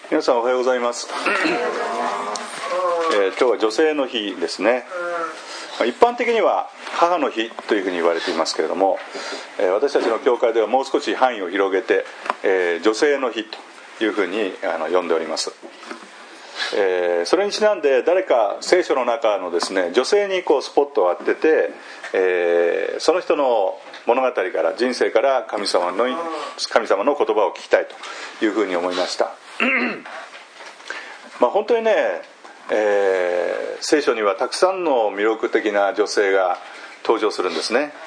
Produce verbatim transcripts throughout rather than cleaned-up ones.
皆さんおはようございます、えー、今日は女性の日ですね。一般的には母の日というふうに言われていますけれども、えー、私たちの教会ではもう少し範囲を広げて、えー、女性の日というふうにあの呼んでおります。えー、それにちなんで誰か聖書の中のですね、女性にこうスポットを当てて、えー、その人の物語から人生から神様の神様の言葉を聞きたいというふうに思いましたまあ本当にね、えー、聖書にはたくさんの魅力的な女性が登場するんですね。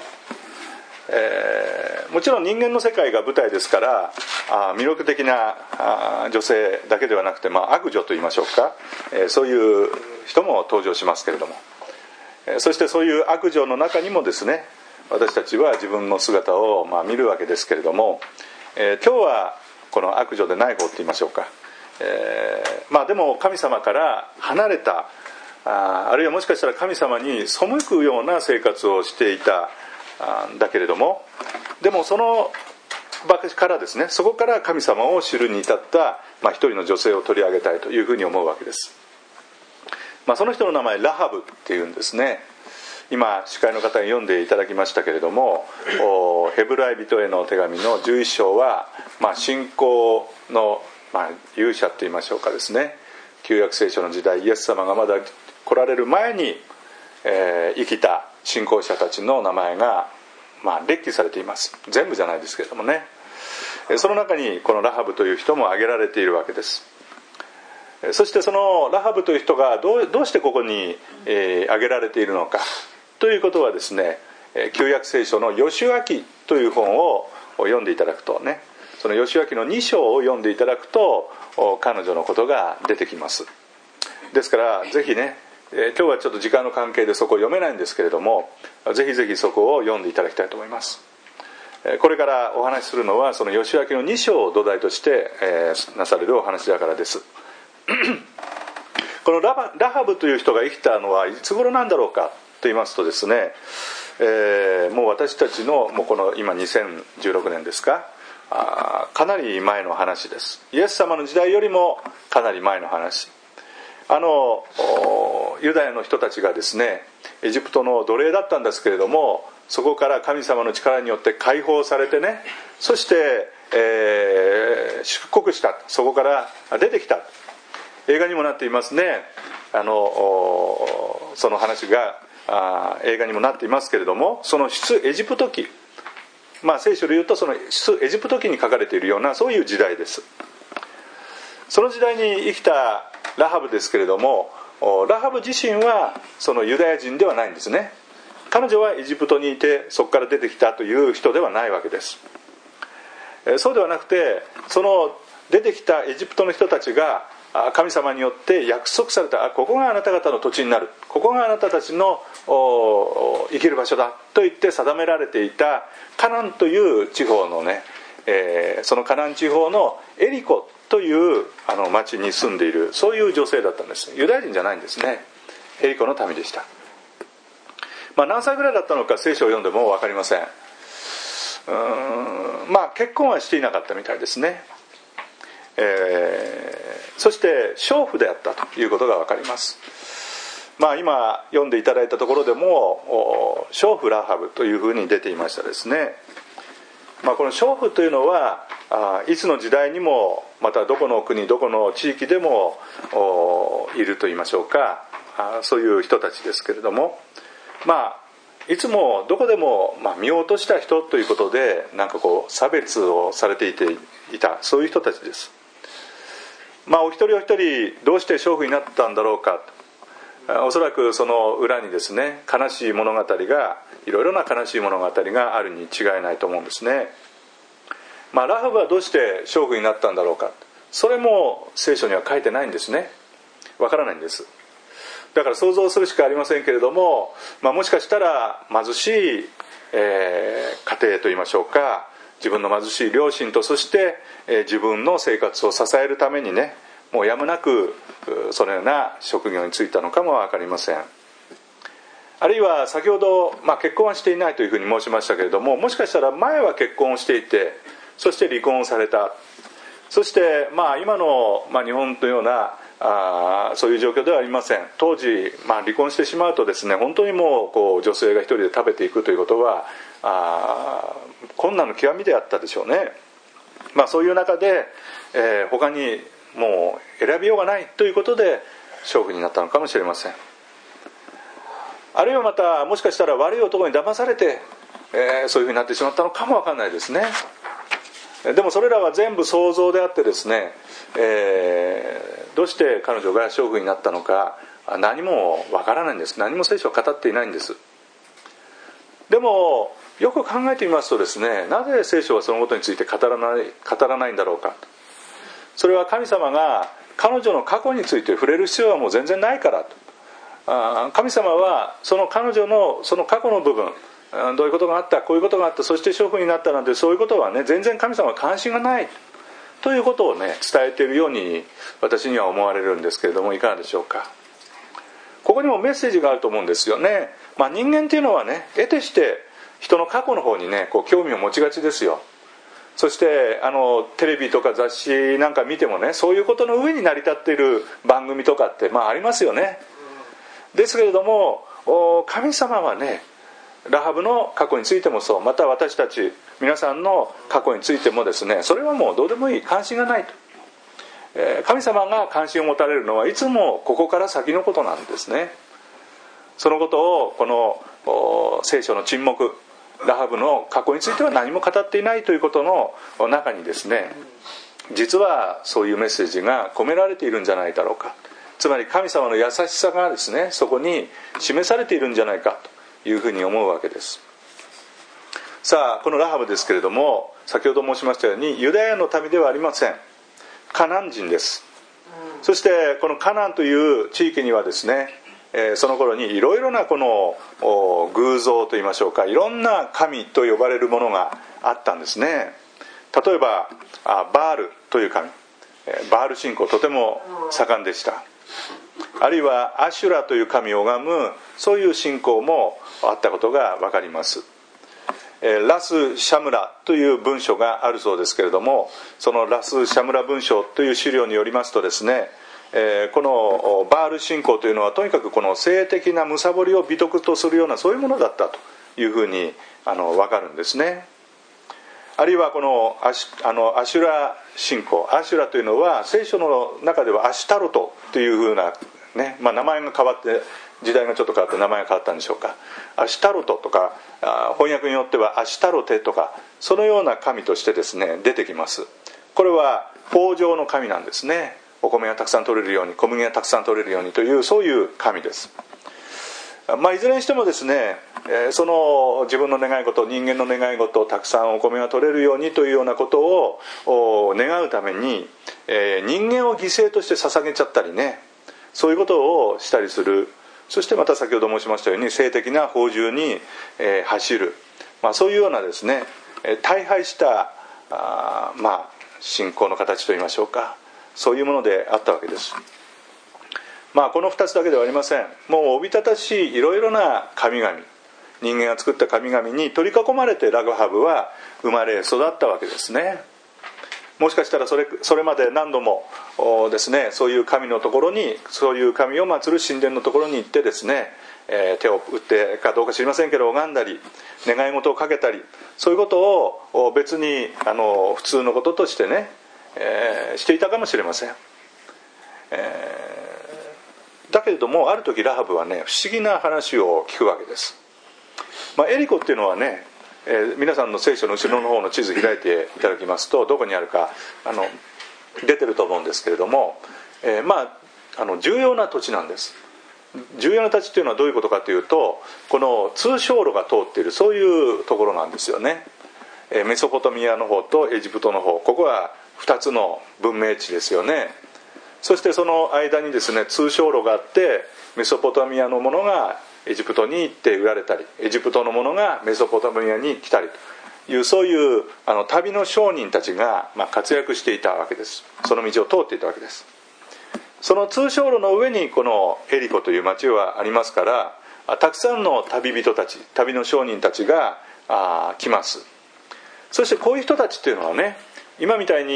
えー、もちろん人間の世界が舞台ですから、あ魅力的なあ女性だけではなくて、まあ、悪女と言いましょうか、えー、そういう人も登場しますけれども、えー、そしてそういう悪女の中にもですね、私たちは自分の姿をまあ見るわけですけれども、えー、今日はこの悪女でない方と言いましょうか、えー、まあでも神様から離れた、あ, あるいはもしかしたら神様に背くような生活をしていただけれども、でもその場からですね、そこから神様を知るに至った、まあ、一人の女性を取り上げたいというふうに思うわけです。まあ、その人の名前ラハブっていうんですね。今司会の方に読んでいただきましたけれども、ヘブライ人への手紙のじゅういっ章は、まあ、信仰の、まあ、勇者と言いましょうかですね、旧約聖書の時代、イエス様がまだ来られる前に、えー、生きた信仰者たちの名前が、まあ、列記されています。全部じゃないですけれどもね。その中にこのラハブという人も挙げられているわけです。そしてそのラハブという人がどう、どうしてここに、えー、挙げられているのかということはですね、旧約聖書のヨシュア記という本を読んでいただくとね、そのヨシュア記のに章を読んでいただくと彼女のことが出てきます。ですからぜひね、今日はちょっと時間の関係でそこを読めないんですけれども、ぜひぜひそこを読んでいただきたいと思います。これからお話しするのはそのヨシュア記のに章を土台として、えー、なされるお話だからですこの ラ, ラハブという人が生きたのはいつ頃なんだろうかと言いますとですね、えー、もう私たちのもうこの今にせんじゅうろくねんですか、あかなり前の話です。イエス様の時代よりもかなり前の話。あのユダヤの人たちがですね、エジプトの奴隷だったんですけれども、そこから神様の力によって解放されてね、そして、えー、出国した、そこから出てきた、映画にもなっていますね。あのその話があ映画にもなっていますけれども、その出エジプト記、まあ聖書で言うとその出エジプト記に書かれているようなそういう時代です。その時代に生きたラハブですけれども、ラハブ自身はそのユダヤ人ではないんですね。彼女はエジプトにいてそこから出てきたという人ではないわけです。そうではなくて、その出てきたエジプトの人たちが神様によって約束された、ここがあなた方の土地になる、ここがあなたたちの生きる場所だと言って定められていたカナンという地方のね、えー、そのカナン地方のエリコというあの町に住んでいる、そういう女性だったんです。ユダヤ人じゃないんですね。エリコの民でした。まあ、何歳ぐらいだったのか聖書を読んでも分かりません。うーん、まあ結婚はしていなかったみたいですね。えー、そして娼婦であったということが分かります。まあ今読んでいただいたところでも娼婦ラハブというふうに出ていましたですね。まあ、この娼婦というのはあいつの時代にもまたどこの国どこの地域でもいると言いましょうか、あそういう人たちですけれども、まあいつもどこでも、まあ、見落とした人ということでなんかこう差別をされていていた、そういう人たちです。まあお一人お一人どうして娼婦になったんだろうか、おそらくその裏にですね、悲しい物語がいろいろな悲しい物語があるに違いないと思うんですね。まあラハブはどうして娼婦になったんだろうか、それも聖書には書いてないんですね。わからないんです。だから想像するしかありませんけれども、まあ、もしかしたら貧しい、えー、家庭といいましょうか、自分の貧しい両親とそして、えー、自分の生活を支えるためにね、もうやむなくそのような職業に就いたのかも分かりません。あるいは先ほど、まあ、結婚はしていないというふうに申しましたけれども、もしかしたら前は結婚をしていてそして離婚をされた、 そして、まあ、今の、まあ、日本のようなあそういう状況ではありません。当時、まあ、離婚してしまうとですね、本当にもう、こう女性が一人で食べていくということはあ困難の極みであったでしょうね。まあ、そういう中で、えー、他にもう選びようがないということで娼婦になったのかもしれません。あるいはまたもしかしたら悪い男に騙されて、えー、そういうふうになってしまったのかもわかんないですね。でもそれらは全部想像であってですね、えー、どうして彼女が娼婦になったのか何もわからないんです。何も聖書は語っていないんです。でもよく考えてみますとですね、なぜ聖書はそのことについて語らない、語らないんだろうか。それは神様が彼女の過去について触れる必要はもう全然ないからと。あ神様はその彼女のその過去の部分、どういうことがあった、こういうことがあった、そして娼婦になったなんて、そういうことはね、全然神様は関心がないということをね伝えているように私には思われるんですけれども、いかがでしょうか。ここにもメッセージがあると思うんですよね。まあ、人間っていうのはね、得てして人の過去の方にねこう興味を持ちがちですよ。そしてあのテレビとか雑誌なんか見てもね、そういうことの上に成り立っている番組とかってまあありますよね。ですけれども神様はね、ラハブの過去についてもそう、また私たち皆さんの過去についてもですね、それはもうどうでもいい、関心がないと。神様が関心を持たれるのはいつもここから先のことなんですね。そのことをこの聖書の沈黙、ラハブの過去については何も語っていないということの中にですね、実はそういうメッセージが込められているんじゃないだろうか。つまり神様の優しさがですね、そこに示されているんじゃないかというふうに思うわけです。さあこのラハブですけれども、先ほど申しましたようにユダヤの民ではありません。カナン人です。そしてこのカナンという地域にはですね、えー、その頃にいろいろなこの偶像といいましょうか、いろんな神と呼ばれるものがあったんですね。例えばバールという神、バール信仰とても盛んでした。あるいはアシュラという神を拝む、そういう信仰もあったことが分かります。ラス・シャムラという文書があるそうですけれども、そのラス・シャムラ文書という資料によりますとですね、このバール信仰というのはとにかくこの性的な貪りを美徳とするようなそういうものだったというふうにあの分かるんですね。あるいはこのアシ、あのアシュラ信仰、アシュラというのは聖書の中ではアシュタロトというふうな、ね、まあ、名前が変わって時代がちょっと変わって名前が変わったんでしょうか。アシュタロトとか翻訳によってはアシュタロテとか、そのような神としてですね出てきます。これは豊穣の神なんですね。お米がたくさん取れるように、小麦がたくさん取れるようにという、そういう神です。まあ、いずれにしてもですね、その自分の願い事、人間の願い事、たくさんお米が取れるようにというようなことを願うために、人間を犠牲として捧げちゃったりね、そういうことをしたりする。そしてまた先ほど申しましたように性的な放縦に走る、まあ、そういうようなですね大敗したあ、まあ、信仰の形といいましょうか、そういうものであったわけです。まあ、このふたつだけではありません。もうおびただしいいろいろな神々、人間が作った神々に取り囲まれてラハブは生まれ育ったわけですね。もしかしたらそれ、それまで何度もですね、そういう神のところに、そういう神を祀る神殿のところに行ってですね、えー、手を打ってかどうか知りませんけど拝んだり願い事をかけたり、そういうことを別にあの普通のこととしてね、えー、していたかもしれません。えーだけれどもある時ラハブはね不思議な話を聞くわけです。まあ、エリコっていうのはね、えー、皆さんの聖書の後ろの方の地図開いていただきますとどこにあるかあの出てると思うんですけれども、えー、まああの重要な土地なんです。重要な土地っていうのはどういうことかというと、この通商路が通っているそういうところなんですよね。えー、メソポタミアの方とエジプトの方、ここはふたつの文明地ですよね。そしてその間にですね通商路があって、メソポタミアのものがエジプトに行って売られたり、エジプトのものがメソポタミアに来たりという、そういうあの旅の商人たちが、まあ、活躍していたわけです。その道を通っていたわけです。その通商路の上にこのエリコという町はありますから、たくさんの旅人たち、旅の商人たちがあ来ます。そしてこういう人たちっていうのはね、今みたいに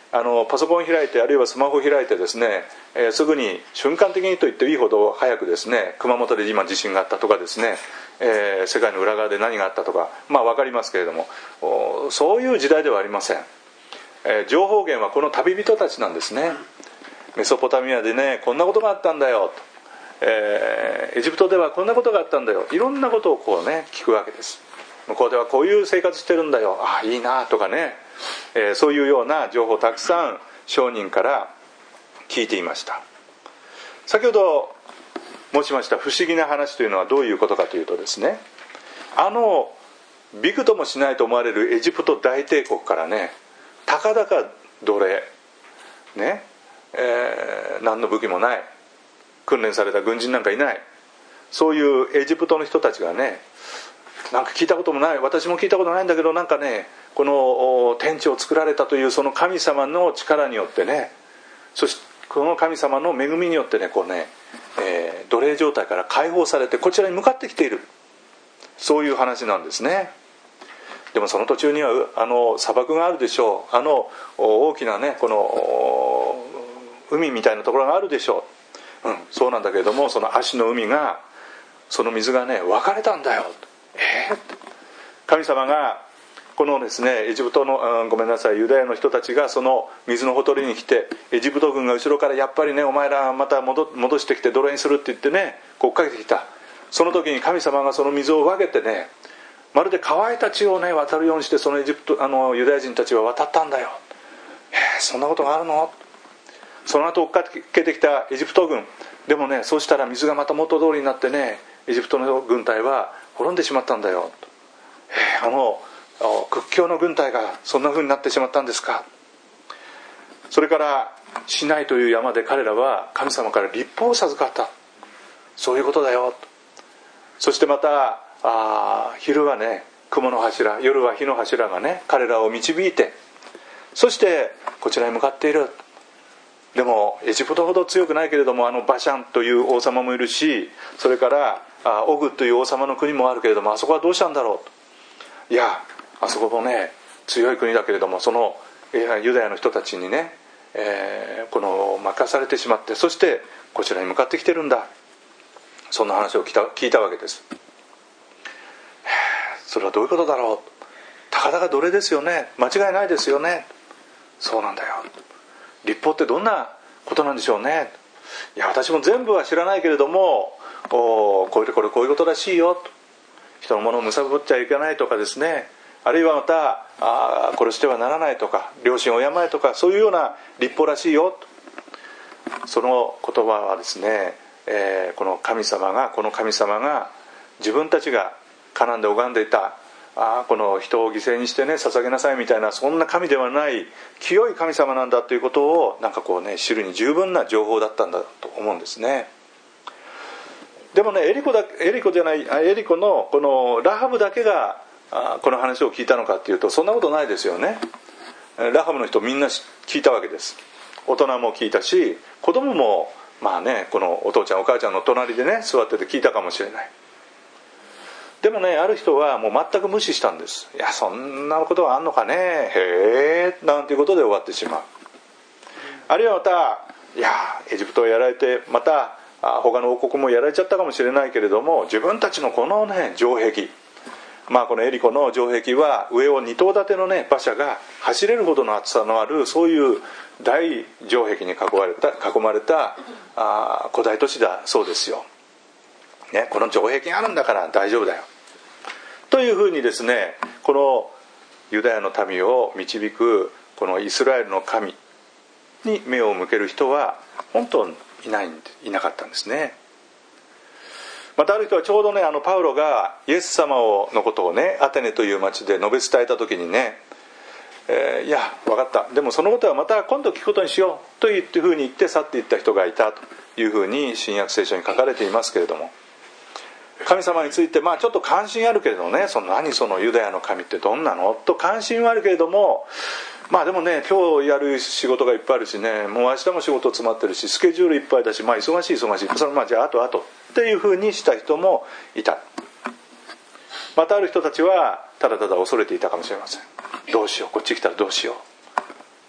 あのパソコン開いてあるいはスマホ開いてですね、えー、すぐに瞬間的にと言っていいほど早くですね、熊本で今地震があったとかですね、えー、世界の裏側で何があったとか、まあ分かりますけれども、そういう時代ではありません。えー、情報源はこの旅人たちなんですね。メソポタミアでねこんなことがあったんだよと、えー、エジプトではこんなことがあったんだよ、いろんなことをこうね聞くわけです。向こうではこういう生活してるんだよ、ああいいなとかね、えー、そういうような情報をたくさん商人から聞いていました。先ほど申しました不思議な話というのはどういうことかというとですね、あのびくともしないと思われるエジプト大帝国からね、たかだか奴隷ね、えー、何の武器もない、訓練された軍人なんかいない、そういうエジプトの人たちがね、なんか聞いたこともない、私も聞いたことないんだけど、なんかねこの天地を作られたというその神様の力によってね、そしてこの神様の恵みによってねこうね、えー、奴隷状態から解放されてこちらに向かってきている、そういう話なんですね。でもその途中にはあの砂漠があるでしょう、あの大きなねこの海みたいなところがあるでしょう、うん、そうなんだけれども、その足の海が、その水がね分かれたんだよ。えー、神様がこのですねエジプトの、うん、ごめんなさいユダヤの人たちがその水のほとりに来て、エジプト軍が後ろからやっぱりねお前らまた 戻, 戻してきて奴隷にするって言ってねこう追っかけてきた。その時に神様がその水を分けてね、まるで乾いた地をね渡るようにして、そのエジプトあのユダヤ人たちは渡ったんだよ。えー、そんなことがあるの。その後追っかけてきたエジプト軍でもね、そうしたら水がまた元通りになってね、エジプトの軍隊は滅んでしまったんだよ。えー、あの屈強の軍隊がそんな風になってしまったんですか。それからシナイという山で彼らは神様から律法を授かった、そういうことだよ。そしてまたあ昼はね雲の柱、夜は火の柱がね彼らを導いて、そしてこちらに向かっている。でもエジプトほど強くないけれども、あのバシャンという王様もいるし、それからあオグという王様の国もあるけれども、あそこはどうしたんだろうと。いやあそこもね強い国だけれども、そのユダヤの人たちにね、えー、この任されてしまって、そしてこちらに向かってきてるんだ、そんな話を聞いた、聞いたわけです。それはどういうことだろう。たかだか奴隷ですよね、間違いないですよね。そうなんだよ。律法ってどんなことなんでしょうね。いや私も全部は知らないけれども、おこれこれこういうことらしいよと。人のものを貪っちゃいけないとかですね、あるいはまたあこれしてはならないとか、良心を敬えとか、そういうような律法らしいよと。その言葉はですね、えー、この神様がこの神様が自分たちがカナンで拝んでいたあこの人を犠牲にしてね捧げなさいみたいな、そんな神ではない清い神様なんだということをなんかこうね知るに十分な情報だったんだと思うんですね。でもねエリコだエリコじゃないエリコのこのラハブだけがあこの話を聞いたのかっていうと、そんなことないですよね。ラハブの人みんな聞いたわけです。大人も聞いたし、子供もまあねこのお父ちゃんお母ちゃんの隣でね座ってて聞いたかもしれない。でもねある人はもう全く無視したんです。いやそんなことがあんのかね、へえなんていうことで終わってしまう。あるいはまたいやエジプトをやられて、また他の王国もやられちゃったかもしれないけれども、自分たちのこのね城壁、まあこのエリコの城壁は上を二棟建てのね馬車が走れるほどの厚さのある、そういう大城壁に囲まれた囲まれたあ古代都市だそうですよ。ね、この城壁があるんだから大丈夫だよというふうにですね、このユダヤの民を導くこのイスラエルの神に目を向ける人は本当にいないいなかったんですね。またある人はちょうどねあのパウロがイエス様をのことをねアテネという町で述べ伝えた時にね、えー、いや分かった、でもそのことはまた今度聞くことにしようというふうに言って去っていった人がいたというふうに新約聖書に書かれていますけれども、神様についてまあちょっと関心あるけれどね、その何そのユダヤの神ってどんなのと関心はあるけれども、まあでもね今日やる仕事がいっぱいあるしね、もう明日も仕事詰まってるしスケジュールいっぱいだし、まあ忙しい忙しい、それまあじゃああとあとっていうふうにした人もいた。またある人たちはただただ恐れていたかもしれません。どうしよう、こっち来たらどうしよ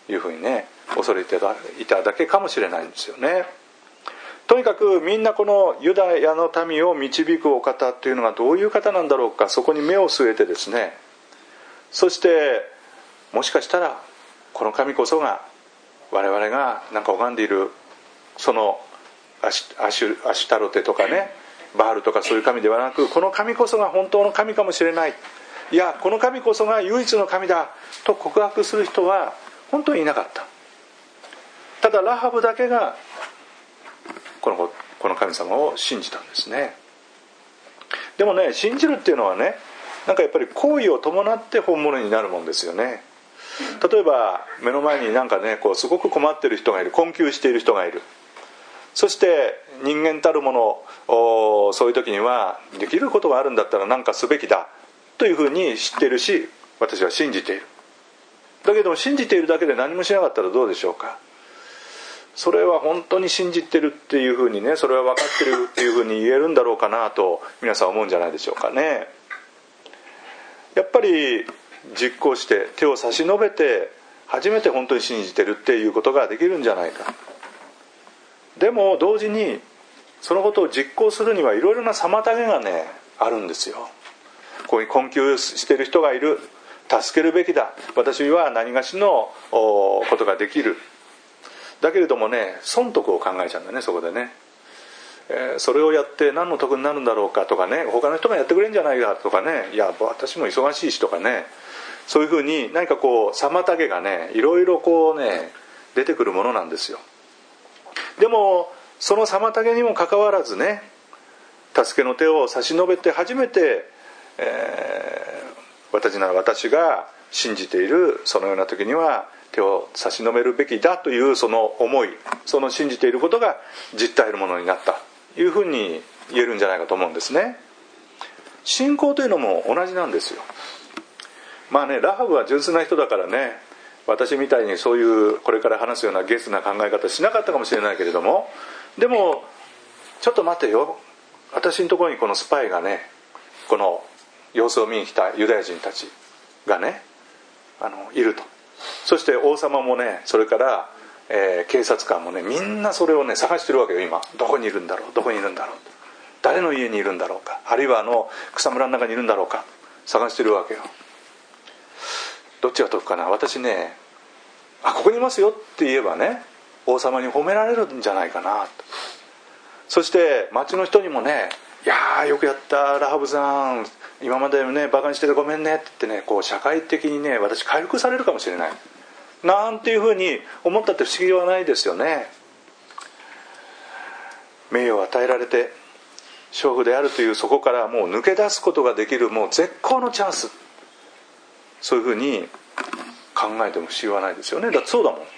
いうふうにね恐れていただけかもしれないんですよね。とにかくみんなこのユダヤの民を導くお方というのがどういう方なんだろうか、そこに目を据えてですね、そしてもしかしたらこの神こそが我々がなんか拝んでいるそのアシュ、アシュ、アシュタロテとかねバールとかそういう神ではなく、この神こそが本当の神かもしれない、いやこの神こそが唯一の神だと告白する人は本当にいなかった。ただラハブだけがこの、この神様を信じたんですね。でもね、信じるっていうのはね、なんかやっぱり行為を伴って本物になるもんですよね。例えば目の前になんかねこうすごく困っている人がいる、困窮している人がいる、そして人間たるもの、そういう時にはできることがあるんだったら何かすべきだというふうに知っているし、私は信じている。だけども信じているだけで何もしなかったらどうでしょうか。それは本当に信じてるっていうふうにね、それは分かってるっていうふうに言えるんだろうかなと皆さん思うんじゃないでしょうかね。やっぱり実行して手を差し伸べて初めて本当に信じてるっていうことができるんじゃないか。でも同時にそのことを実行するにはいろいろな妨げがねあるんですよ。こういう困窮している人がいる、助けるべきだ、私は何がしのことができる。だけれどもね、損得を考えちゃうんだね、そこでね、えー、それをやって何の得になるんだろうかとかね、他の人がやってくれるんじゃないかとかね、いや私も忙しいしとかね、そういうふうに何かこう妨げがねいろいろこうね出てくるものなんですよ。でもその妨げにもかかわらずね、助けの手を差し伸べて初めて、えー、私なら私が信じているそのような時には手を差し伸べるべきだというその思い、その信じていることが実体のものになったというふうに言えるんじゃないかと思うんですね。信仰というのも同じなんですよ。まあね、ラハブは純粋な人だからね、私みたいにそういうこれから話すようなゲスな考え方しなかったかもしれないけれども、でもちょっと待てよ、私のところにこのスパイがね、この様子を見に来たユダヤ人たちがねあのいると、そして王様もね、それから、えー、警察官もね、みんなそれをね探してるわけよ。今どこにいるんだろう、どこにいるんだろう、誰の家にいるんだろうか、あるいはあの草むらの中にいるんだろうか、探してるわけよ。どっちが得かな。私ね、あここにいますよって言えばね王様に褒められるんじゃないかなと。そして町の人にもね、いやーよくやったラハブさん、今までねバカにしててごめんねって言ってね、こう社会的にね私回復されるかもしれないなんていうふうに思ったって不思議はないですよね。名誉を与えられて娼婦であるというそこからもう抜け出すことができるもう絶好のチャンス、そういうふうに考えても不思議はないですよね。だってそうだもん。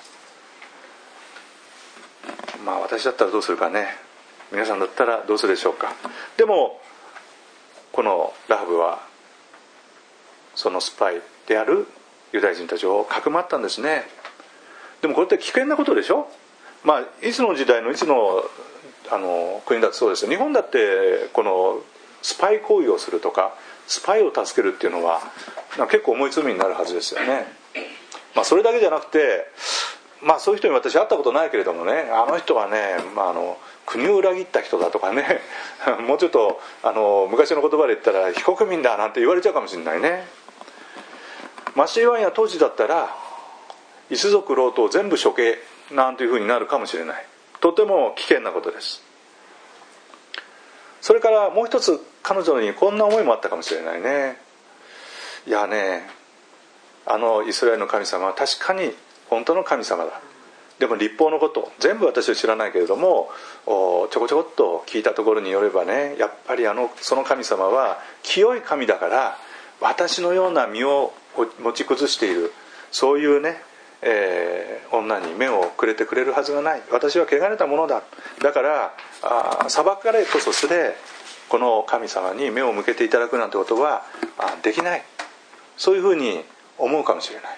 まあ私だったらどうするかね、皆さんだったらどうするでしょうか。でもこのラハブはそのスパイであるユダヤ人たちをかくまったんですね。でもこれって危険なことでしょ。まあいつの時代のいつのあの国だってそうですよ。日本だってこのスパイ行為をするとかスパイを助けるっていうのは結構重い罪になるはずですよね。まあそれだけじゃなくて、まあそういう人に私会ったことないけれどもね、あの人はね、まあ、あの国を裏切った人だとかねもうちょっとあの昔の言葉で言ったら非国民だなんて言われちゃうかもしれないね。マシーワンや当時だったら一族老頭全部処刑なんていうふうになるかもしれない。とても危険なことです。それからもう一つ、彼女にこんな思いもあったかもしれないね。いやね、あのイスラエルの神様は確かに本当の神様だ。でも律法のこと全部私は知らないけれども、ちょこちょこっと聞いたところによればね、やっぱりあのその神様は清い神だから、私のような身を持ち崩しているそういうね、えー、女に目をくれてくれるはずがない。私は汚れたものだ。だからあ裁かれこそすれこの神様に目を向けていただくなんてことはできない。そういうふうに思うかもしれない。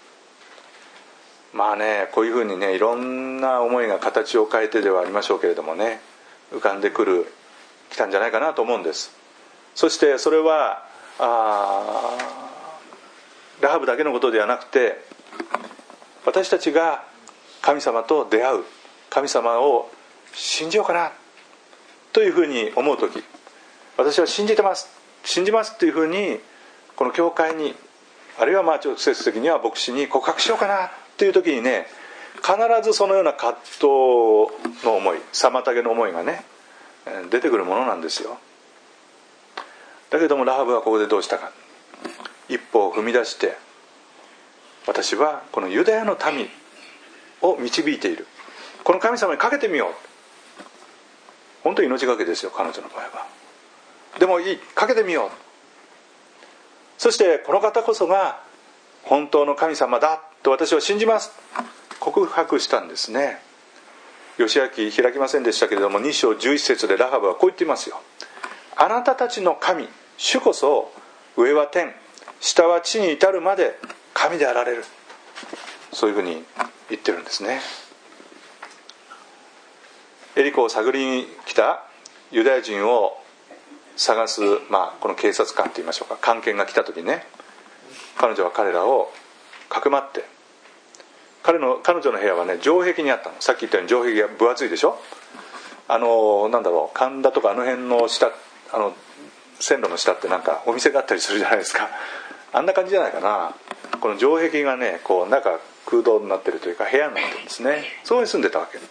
まあね、こういうふうにね、いろんな思いが形を変えてではありましょうけれどもね、浮かんでくるきたんじゃないかなと思うんです。そしてそれはあラハブだけのことではなくて、 私たちが神様と出会う、神様を信じようかなというふうに思う時、私は信じてます信じますというふうにこの教会に、あるいはまあ直接的には牧師に告白しようかなという時にね、必ずそのような葛藤の思い、妨げの思いがね出てくるものなんですよ。だけどもラハブはここでどうしたか、一歩を踏み出して、私はこのユダヤの民を導いている、この神様にかけてみよう。本当に命がけですよ、彼女の場合は。でもいい、かけてみよう。そしてこの方こそが本当の神様だと私は信じます、告白したんですね。義明開きませんでしたけれども、に章じゅういち節でラハブはこう言っていますよ。あなたたちの神主こそ、上は天下は地に至るまで神であられる、そういうふうに言ってるんですね。エリコを探りに来たユダヤ人を探す、まあ、この警察官といいましょうか、官検が来た時にね、彼女は彼らをかくまって、彼の彼女の部屋はね城壁にあったの。さっき言ったように城壁が分厚いでしょ。あのなんだろう、神田とかあの辺の下、あの線路の下ってなんかお店があったりするじゃないですか。あんな感じじゃないかな。この城壁がねこう中空洞になってるというか部屋になってるんですね。そこに住んでたわけ。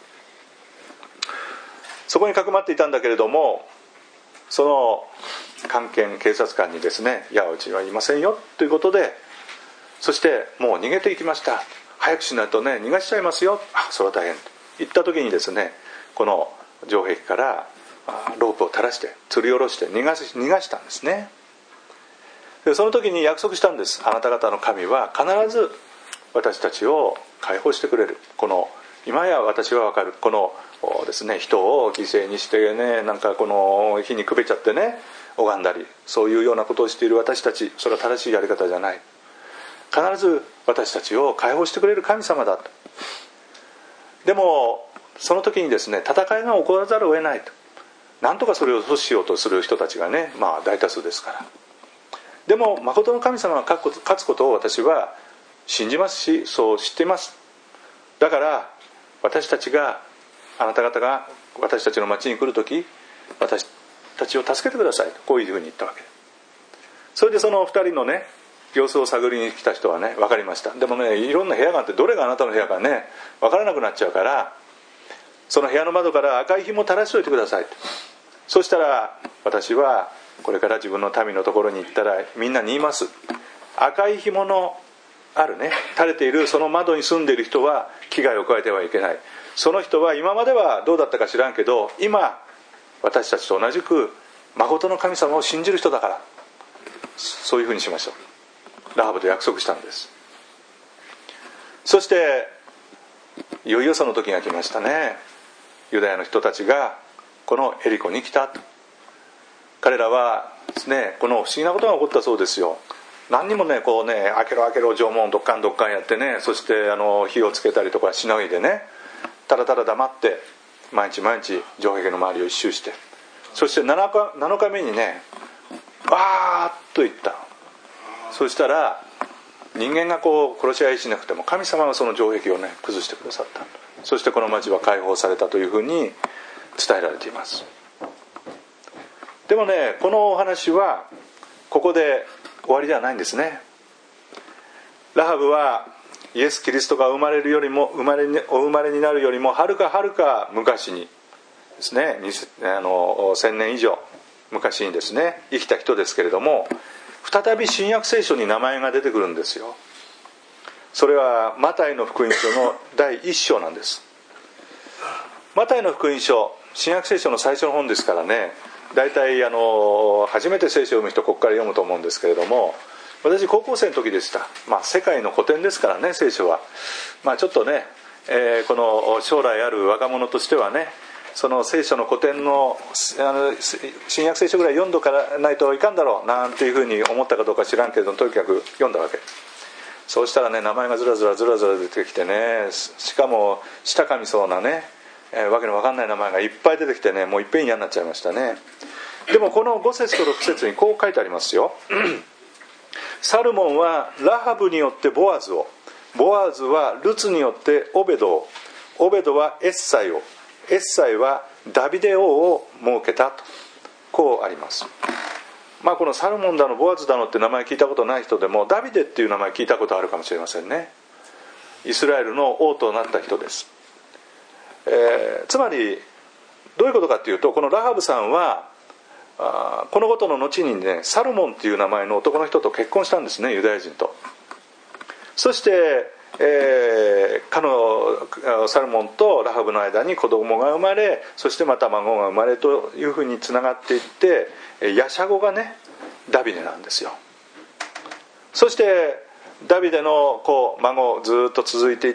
そこにかくまっていたんだけれども、その官検警察官にですね、いやうちはいませんよということで、そしてもう逃げていきました、早くしないとね逃がしちゃいますよ、あそれは大変と言った時にですね、この城壁からロープを垂らして吊り下ろして逃がし、逃がしたんですね。でその時に約束したんです。あなた方の神は必ず私たちを解放してくれる。この今や私は分かる、このですね、人を犠牲にしてね、なんかこの火にくべちゃってね拝んだり、そういうようなことをしている私たち、それは正しいやり方じゃない、必ず私たちを解放してくれる神様だと。でもその時にですね、戦いが起こらざるを得ないと、なんとかそれを阻止しようとする人たちがね、まあ大多数ですから。でも誠の神様が勝つことを私は信じますし、そう知っています。だから私たちが、あなた方が私たちの町に来るとき、私たちを助けてくださいと、こういうふうに言ったわけ。それでそのふたりのね様子を探りに来た人はね分かりました。でもね、いろんな部屋があって、どれがあなたの部屋かね分からなくなっちゃうから、その部屋の窓から赤い紐を垂らしておいてくださいと。そしたら私はこれから自分の民のところに行ったらみんなに言います。赤い紐のあるね垂れているその窓に住んでいる人は危害を加えてはいけない。その人は今まではどうだったか知らんけど、今私たちと同じく誠の神様を信じる人だから、そういうふうにしましょう。ラハブと約束したんです。そしていよいよその時が来ましたね。ユダヤの人たちがこのエリコに来た。彼らはですね、この不思議なことが起こったそうですよ。何にもねこうね開けろ開けろ城門どっかんどっかんやってね、そしてあの火をつけたりとかしないでね、ただただ黙って毎日毎日城壁の周りを一周して、そしてなのか、なのかめにねわーっと言った。そしたら人間がこう殺し合いしなくても神様はその城壁をね崩してくださった。そしてこの町は解放されたというふうに伝えられています。でもね、このお話はここで終わりではないんですね。ラハブはイエス・キリストが生まれるよりも生まれにお生まれになるよりもはるかはるか昔にですね、あのせんねん以上昔にですね生きた人ですけれども、再び新約聖書に名前が出てくるんですよ。それはマタイの福音書のだいいっ章なんです。マタイの福音書、新約聖書の最初の本ですからね、だいたいあの初めて聖書を読む人ここから読むと思うんですけれども、私高校生の時でした。まあ世界の古典ですからね、聖書は。まあちょっとね、えー、この将来ある若者としてはね、その聖書の古典の、あの新約聖書ぐらい読んどかないといかんだろうなんていうふうに思ったかどうか知らんけれども、とにかく読んだわけ。そうしたらね、名前がずらずらずらずら出てきてね、しかも舌噛みそうなね、えー、わけのわかんない名前がいっぱい出てきてね、もういっぺんに嫌になっちゃいましたね。でもこのご節とろく節にこう書いてありますよ。サルモンはラハブによってボアズを、 ボアズはルツによってオベドを、オベドはエッサイを、エッサイはダビデ王を設けたと、こうあります。まあこのサルモンだのボアズだのって名前聞いたことない人でもダビデっていう名前聞いたことあるかもしれませんね。イスラエルの王となった人です。えー、つまりどういうことかというと、このラハブさんはあこのことの後にね、サルモンっていう名前の男の人と結婚したんですね、ユダヤ人と。そして、えー、彼のサルモンとラハブの間に子供が生まれ、そしてまた孫が生まれというふうにつながっていって、ヤシャゴがねダビデなんですよ。そしてダビデのこう孫ずっと続いていって、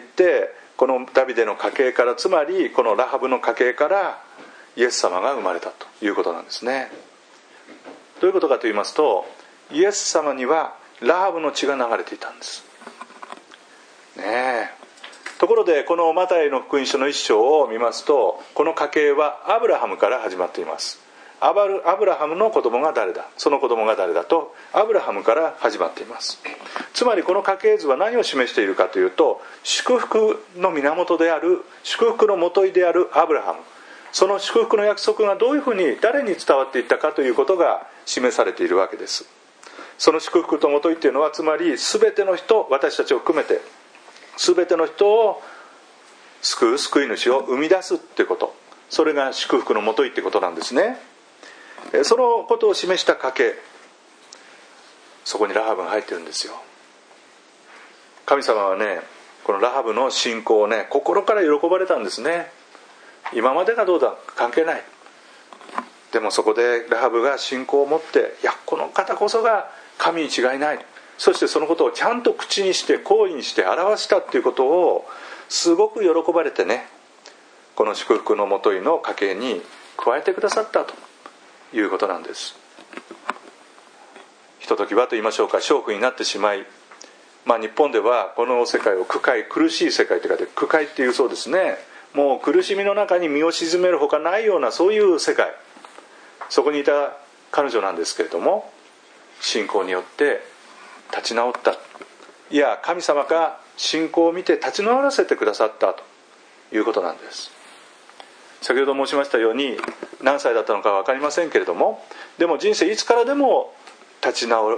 このダビデの家系から、つまりこのラハブの家系からイエス様が生まれたということなんですね。どういうことかと言いますと、イエス様にはラハブの血が流れていたんですねえ。ところでこのマタイの福音書の一章を見ますと、この家系はアブラハムから始まっています。アバルアブラハムの子供が誰だ、その子供が誰だとアブラハムから始まっています。つまりこの家系図は何を示しているかというと、祝福の源である、祝福のもといであるアブラハム、その祝福の約束がどういうふうに誰に伝わっていったかということが示されているわけです。その祝福ともといっていうのは、つまり全ての人、私たちを含めて全ての人を救う救い主を生み出すってこと、それが祝福のもといってことなんですね。そのことを示した家系、そこにラハブが入ってるんですよ。神様はね、このラハブの信仰をね、心から喜ばれたんですね。今までがどうだ関係ない。でもそこでラハブが信仰を持って、いやこの方こそが神に違いない、そしてそのことをちゃんと口にして行為にして表したっていうことをすごく喜ばれてね、この祝福のもといの家系に加えてくださったということなんです。ひとときはと言いましょうか、娼婦になってしまい、まあ、日本ではこの世界を苦海、苦しい世界というかで苦海っていうそうですね。もう苦しみの中に身を沈めるほかないような、そういう世界、そこにいた彼女なんですけれども、信仰によって立ち直った。いや神様が信仰を見て立ち直らせてくださったということなんです。先ほど申しましたように何歳だったのか分かりませんけれども、でも人生いつからでも立ち直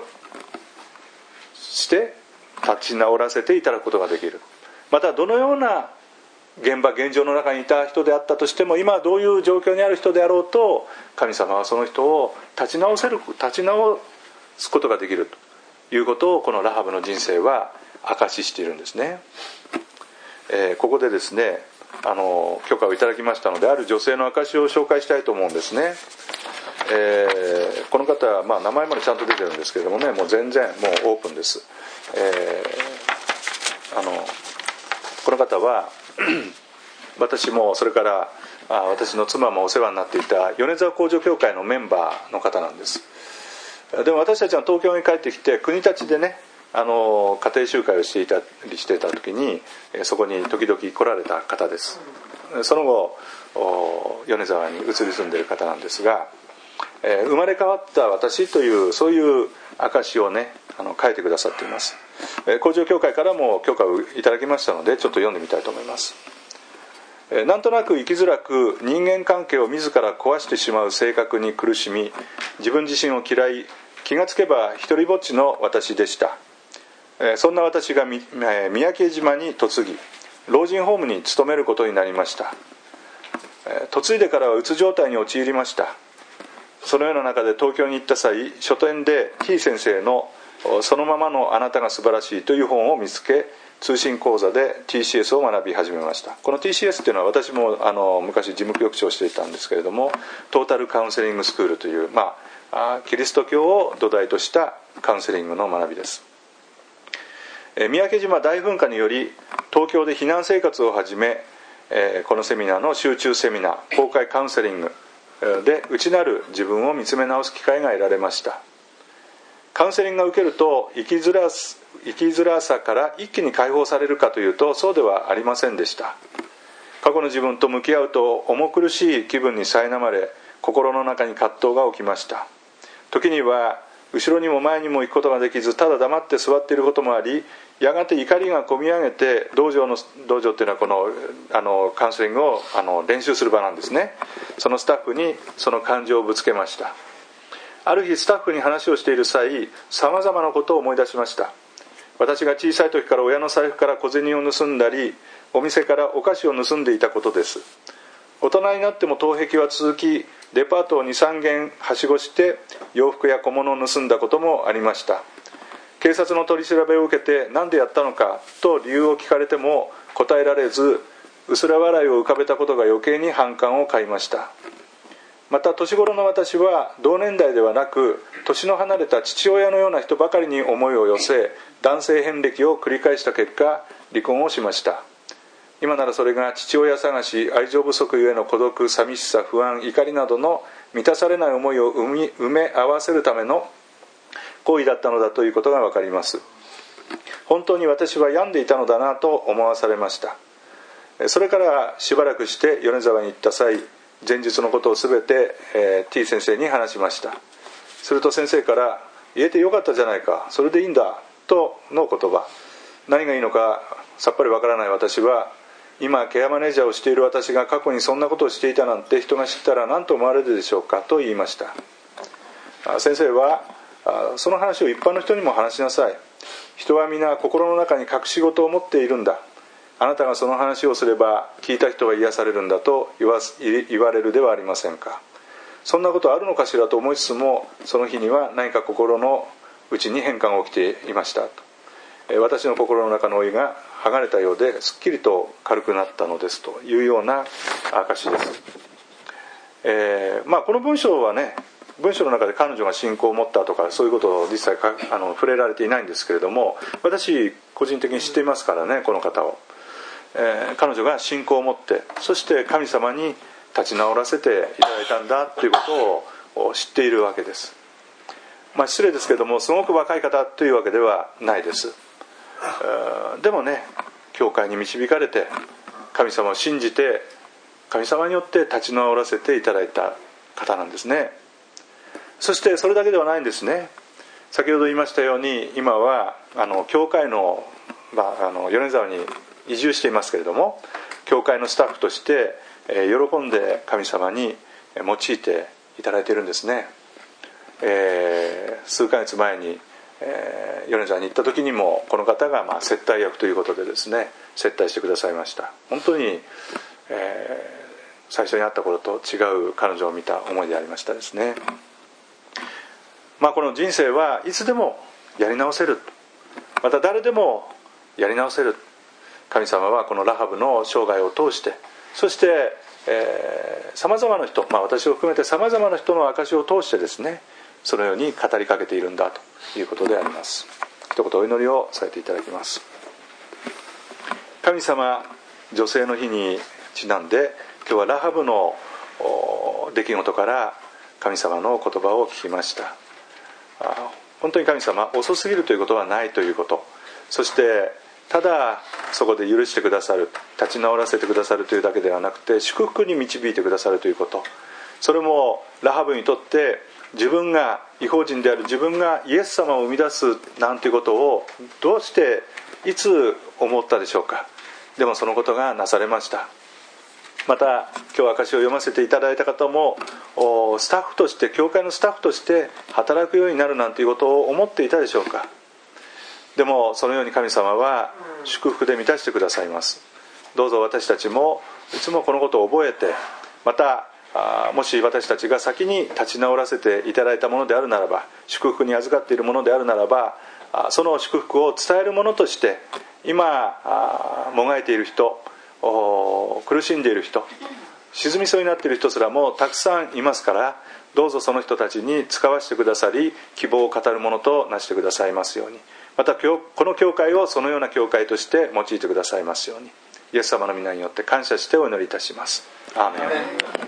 して立ち直らせていただくことができる。またどのような現場現状の中にいた人であったとしても、今どういう状況にある人であろうと、神様はその人を立ち直せる立ち直すことができるということを、このラハブの人生は証ししているんですね。えー、ここでですね、あの許可をいただきましたので、ある女性の証を紹介したいと思うんですね。えー、この方は、まあ、名前までちゃんと出てるんですけれどもね、もう全然もうオープンです。えー、あのこの方は私もそれからあ私の妻もお世話になっていた米沢工場協会のメンバーの方なんです。でも私たちは東京に帰ってきて国立でね、あの家庭集会をしていたりしていた時に、そこに時々来られた方です。その後米沢に移り住んでいる方なんですが、えー、生まれ変わった私というそういう証をね、あの書いてくださっています。えー、工場協会からも許可をいただきましたので、ちょっと読んでみたいと思います。えー、なんとなく生きづらく、人間関係を自ら壊してしまう性格に苦しみ、自分自身を嫌い、気がつけば一人ぼっちの私でした。えー、そんな私がみ、えー、三宅島に嫁ぎ、老人ホームに勤めることになりました。えー、嫁いでからはうつ状態に陥りました。そのような中で東京に行った際、書店で T 先生のそのままのあなたが素晴らしいという本を見つけ、通信講座で ティーシーエス を学び始めました。この ティーシーエス というのは私もあの昔事務局長をしていたんですけれども、トータルカウンセリングスクールという、まあ、キリスト教を土台としたカウンセリングの学びです。え三宅島大噴火により東京で避難生活を始め、えこのセミナーの集中セミナー、公開カウンセリングで内なる自分を見つめ直す機会が得られました。カウンセリングが受けると生きづらす生きづらさから一気に解放されるかというと、そうではありませんでした。過去の自分と向き合うと重苦しい気分に苛まれ、心の中に葛藤が起きました。時には後ろにも前にも行くことができず、ただ黙って座っていることもあり、 やがて怒りがこみ上げて、道場の道場っていうのはこのあのカウンセリングをあの練習する場なんですね。そのスタッフにその感情をぶつけました。ある日スタッフに話をしている際、さまざまなことを思い出しました。私が小さい時から親の財布から小銭を盗んだり、お店からお菓子を盗んでいたことです。大人になっても盗癖は続き、デパートを にさんげんはしごして洋服や小物を盗んだこともありました。警察の取り調べを受けて何でやったのかと理由を聞かれても答えられず、薄ら笑いを浮かべたことが余計に反感を買いました。また年頃の私は同年代ではなく、年の離れた父親のような人ばかりに思いを寄せ、男性遍歴を繰り返した結果、離婚をしました。今ならそれが父親探し、愛情不足ゆえの孤独、寂しさ、不安、怒りなどの満たされない思いを埋め、埋め合わせるための行為だったのだということが分かります。本当に私は病んでいたのだなと思わされました。それからしばらくして米沢に行った際、前日のことをすべて、えー、T 先生に話しました。すると先生から、言えてよかったじゃないか、それでいいんだとの言葉。何がいいのかさっぱりわからない私は、今ケアマネージャーをしている私が過去にそんなことをしていたなんて人が知ったら何と思われるでしょうかと言いました。先生は、その話を一般の人にも話しなさい。人は皆心の中に隠し事を持っているんだ。あなたがその話をすれば聞いた人は癒されるんだと言わ、言われるではありませんか。そんなことあるのかしらと思いつつも、その日には何か心の内に変化が起きていましたと。私の心の中の老いが剥がれたようですっきりと軽くなったのですというような証です。えーまあ、この文章はね、文章の中で彼女が信仰を持ったとかそういうことを実際かあの触れられていないんですけれども、私個人的に知っていますからね、この方を。えー、彼女が信仰を持って、そして神様に立ち直らせていただいたんだということを知っているわけです。まあ、失礼ですけれども、すごく若い方というわけではないです。えー、でもね、教会に導かれて神様を信じて、神様によって立ち直らせていただいた方なんですね。そしてそれだけではないんですね。先ほど言いましたように、今はあの教会の、まあ、あの米沢に移住していますけれども、教会のスタッフとして、えー、喜んで神様に用いていただいているんですね。えー、数ヶ月前に、えー、米沢に行った時にもこの方が、まあ、接待役ということでですね、接待してくださいました。本当に、えー、最初に会った頃と違う彼女を見た思いでありましたですね。まあ、この人生はいつでもやり直せる、また誰でもやり直せる。神様はこのラハブの生涯を通して、そしてさまざまな人、まあ、私を含めてさまざまな人の証を通してですね、そのように語りかけているんだということであります。一言お祈りをさせていただきます。神様、女性の日にちなんで、今日はラハブの出来事から神様の言葉を聞きました。本当に神様、遅すぎるということはないということ、そしてただそこで許してくださる、立ち直らせてくださるというだけではなくて、祝福に導いてくださるということ、それもラハブにとって自分が異邦人である自分がイエス様を生み出すなんていうことをどうしていつ思ったでしょうか。でもそのことがなされました。また今日証しを読ませていただいた方も、スタッフとして、教会のスタッフとして働くようになるなんていうことを思っていたでしょうか。でもそのように神様は祝福で満たしてくださいます。どうぞ私たちもいつもこのことを覚えて、またもし私たちが先に立ち直らせていただいたものであるならば、祝福に預かっているものであるならば、その祝福を伝えるものとして、今もがいている人、苦しんでいる人、沈みそうになっている人すらもたくさんいますから、どうぞその人たちに使わせてくださり、希望を語るものとなしてくださいますように、またこの教会をそのような教会として用いてくださいますように、イエス様の皆によって感謝してお祈りいたします。アーメン。